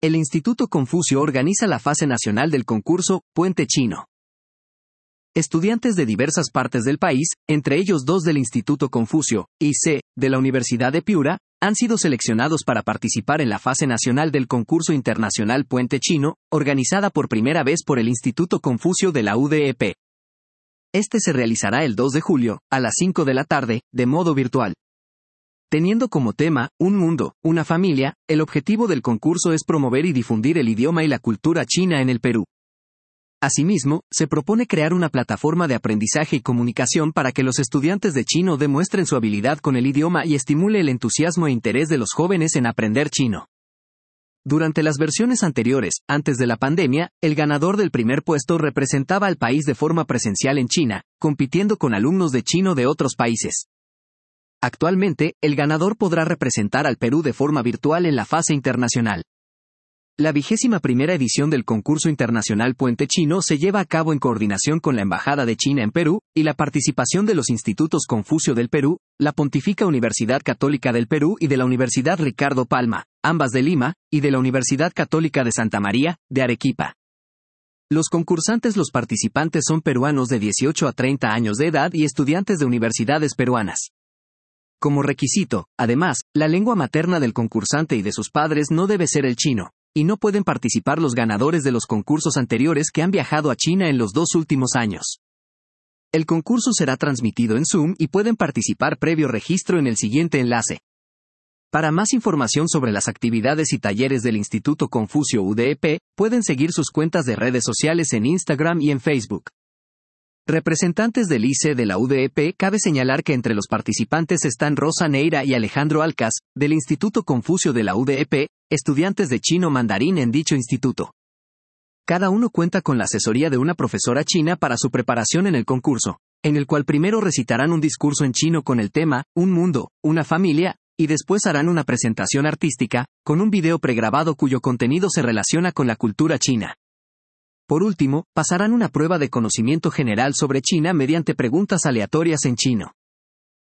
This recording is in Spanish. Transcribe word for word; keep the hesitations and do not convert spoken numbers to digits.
el Instituto Confucio organiza la fase nacional del concurso Puente Chino. Estudiantes de diversas partes del país, entre ellos dos del Instituto Confucio, I C, de la Universidad de Piura, han sido seleccionados para participar en la fase nacional del concurso internacional Puente Chino, organizada por primera vez por el Instituto Confucio de la U D E P. Este se realizará el dos de julio, a las cinco de la tarde, de modo virtual. Teniendo como tema, un mundo, una familia, el objetivo del concurso es promover y difundir el idioma y la cultura china en el Perú. Asimismo, se propone crear una plataforma de aprendizaje y comunicación para que los estudiantes de chino demuestren su habilidad con el idioma y estimule el entusiasmo e interés de los jóvenes en aprender chino. Durante las versiones anteriores, antes de la pandemia, el ganador del primer puesto representaba al país de forma presencial en China, compitiendo con alumnos de chino de otros países. Actualmente, el ganador podrá representar al Perú de forma virtual en la fase internacional. La vigésima primera edición del concurso internacional Puente Chino se lleva a cabo en coordinación con la Embajada de China en Perú, y la participación de los Institutos Confucio del Perú, la Pontificia Universidad Católica del Perú y de la Universidad Ricardo Palma, ambas de Lima, y de la Universidad Católica de Santa María, de Arequipa. Los concursantes Los participantes son peruanos de dieciocho a treinta años de edad y estudiantes de universidades peruanas. Como requisito, además, la lengua materna del concursante y de sus padres no debe ser el chino, y no pueden participar los ganadores de los concursos anteriores que han viajado a China en los dos últimos años. El concurso será transmitido en Zoom y pueden participar previo registro en el siguiente enlace. Para más información sobre las actividades y talleres del Instituto Confucio U D E P, pueden seguir sus cuentas de redes sociales en Instagram y en Facebook. Representantes del I C de la U D E P, cabe señalar que entre los participantes están Rosa Neira y Alejandro Alcas, del Instituto Confucio de la U D E P, estudiantes de chino mandarín en dicho instituto. Cada uno cuenta con la asesoría de una profesora china para su preparación en el concurso, en el cual primero recitarán un discurso en chino con el tema, un mundo, una familia, y después harán una presentación artística, con un video pregrabado cuyo contenido se relaciona con la cultura china. Por último, pasarán una prueba de conocimiento general sobre China mediante preguntas aleatorias en chino.